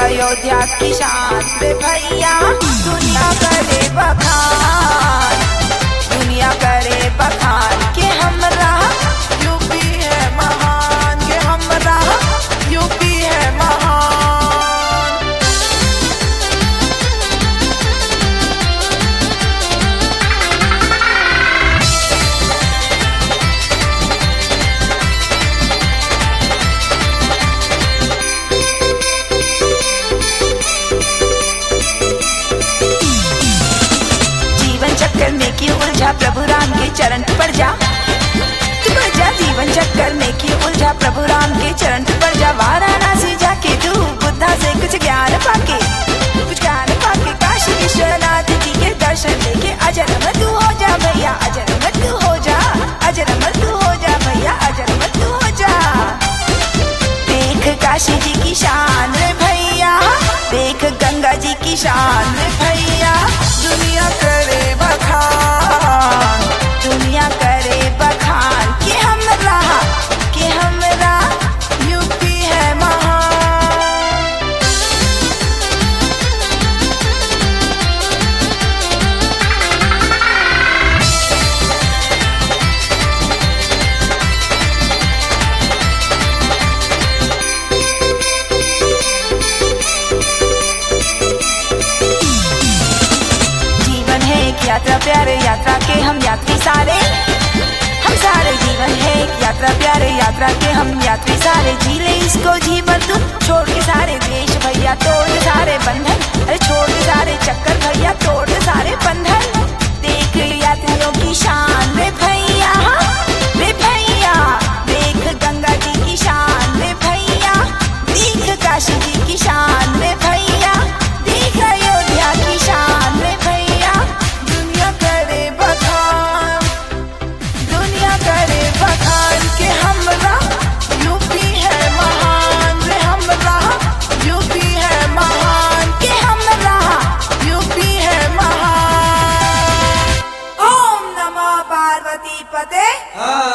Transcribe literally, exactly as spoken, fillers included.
अयोध्या की शान रे भैया, दुनिया करे बखान, दुनिया करे बखान के हमरा यूपी है महान, के हमरा यूपी है महान। चक्कर में क्यों उलझा, प्रभु राम के चरण पर जा, तू पड़ जा जीवन चक्कर में क्यों उलझा, प्रभु राम के चरण पर जा। वाराणसी जाके तू बुद्धा से कुछ ज्ञान पाके, कुछ ज्ञान पाके काशी विश्वनाथ जी के दर्शन लेके अजर अमर तू हो जा भैया, अजर अमर तू हो जा, अजर अमर तू हो जा भैया, अजर अमर तू हो जा। देख काशी जी की शान रे भैया, देख गंगा जी की शान रे भैया, दुनिया करे बखान, दुनिया करे बखान के हमरा, के हमरा यूपी है महान। यात्रा प्यारे यात्रा के हम यात्री सारे, हम सारे जीवन है एक यात्रा प्यारे यात्रा के हम यात्री सारे। जी ले इसको जीवन तू, छोड़ के सारे देश भैया, तोड़ के सारे बंधन, अरे छोड़ के सारे चक्कर भैया, तोड़ के सारे बंधन। देख यात्रियों की शान रे भैया, रे भैया, देख गंगा जी की शान रे भैया, देख काशी जी की शान रे भैया, देख अयोध्या की शान रे भैया, दुनिया करे बखान, दुनिया करे बखान के हमरा यूपी है महान रे, हमरा यूपी है महान के हमरा यूपी है महान। ओम नमः पार्वती पते।